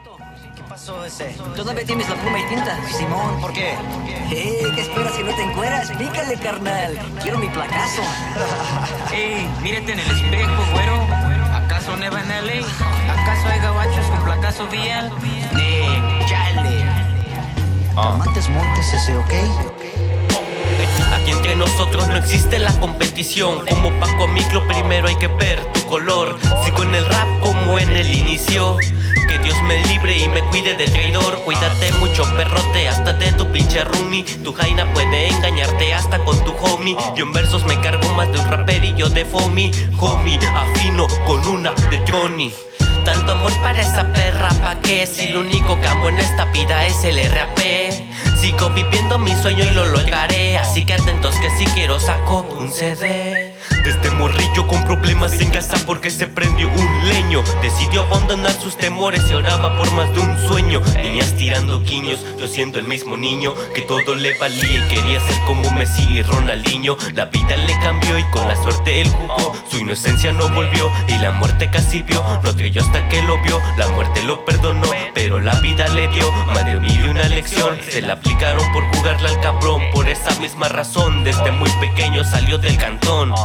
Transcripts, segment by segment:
¿Qué pasó ese? ¿Todavía tienes la pluma y tinta? Simón, ¿por qué? ¿Qué esperas si no te encueras? Pícale, carnal. Quiero mi placazo. Ey, mírate en el espejo, güero. ¿Acaso neva en LA? ¿Acaso hay gabachos con placazo vial? Chale. Montes ese, ¿ok? Aquí entre nosotros no existe la competición. Como Paco Micro primero hay que ver tu color. Sigo en el rap como en el inicio. Que Dios me libre y me cuide del traidor. Cuídate mucho, perrote, hasta de tu pinche roomie. Tu jaina puede engañarte hasta con tu homie. Yo en versos me cargo más de un raperillo de foamy. Homie, afino con una de Johnny. Tanto amor para esa perra, pa' que si lo único que amo en esta vida es el RAP. Sigo viviendo mi sueño y lo lograré, así que atentos que si quiero saco un CD. Desde morrillo con problemas en casa porque se prendió un leño. Decidió abandonar sus temores y oraba por más de un sueño. Niñas tirando guiños, yo siendo el mismo niño que todo le valía y quería ser como Messi y Ronaldinho. La vida le cambió y con la suerte él jugó. Su inocencia no volvió y la muerte casi vio. No creyó hasta que lo vio, la muerte lo perdonó, pero la vida le dio más de mil y una lección. Se la aplicaron por jugarle al cabrón. Por esa misma razón desde muy pequeño salió del cantón.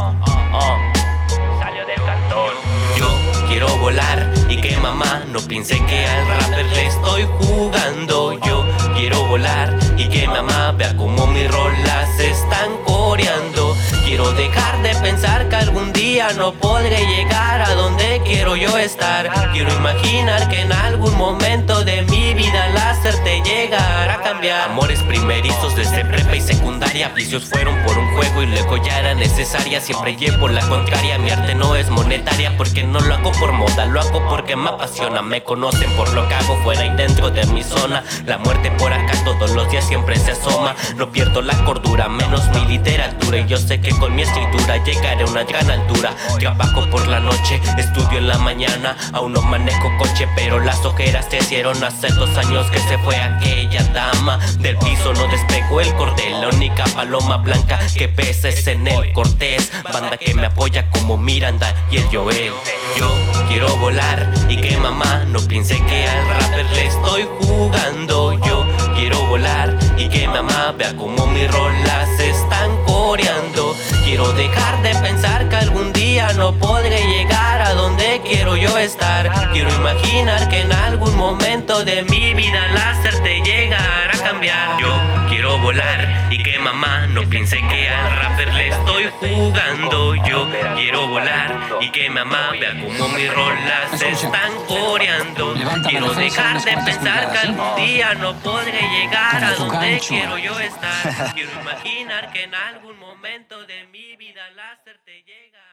Salió del cantón. Yo quiero volar y que mamá no piense que al rapper le estoy jugando. Yo quiero volar y que mamá vea como mis rolas se están coreando. Quiero dejar de pensar que algún día no podré llegar a donde quiero yo estar. Quiero imaginar que en algún momento de mi vida el láser te llegará a cambiar. Amores primerizos desde prepa y secundaria, vicios fueron por un juego y luego ya era necesaria. Siempre llevo la contraria, mi arte no es monetaria porque no lo hago por moda, lo hago porque me apasiona. Me conocen por lo que hago fuera y dentro de mi zona. La muerte por acá todos los días siempre se asoma. No pierdo la cordura, menos mi literatura, y yo sé que con mi escritura llegaré a una gran altura. Trabajo por la noche, estudio en la mañana. Aún no manejo coche, pero las ojeras se hicieron hace 2 años que se fue aquella dama. Del piso no despegó el cordel, la única paloma blanca que pesa es en el Cortés. Banda que me apoya como Miranda y el Joel. Yo quiero volar y que mamá no piense que al rapper le estoy jugando. Yo quiero volar y que mamá vea como mis rolas se están coreando. Quiero dejar de pensar que algún día no podré llegar a donde quiero yo estar. Quiero imaginar que en algún momento de mi vida el láser te llegará a cambiar. Yo quiero volar y que mamá no piense que al rapper le estoy jugando. Yo quiero volar y que mamá vea como mis rolas se están coreando. Quiero dejar de pensar que algún día no podré llegar a donde quiero yo estar. Quiero imaginar que en algún momento de mi vida el láser te llega.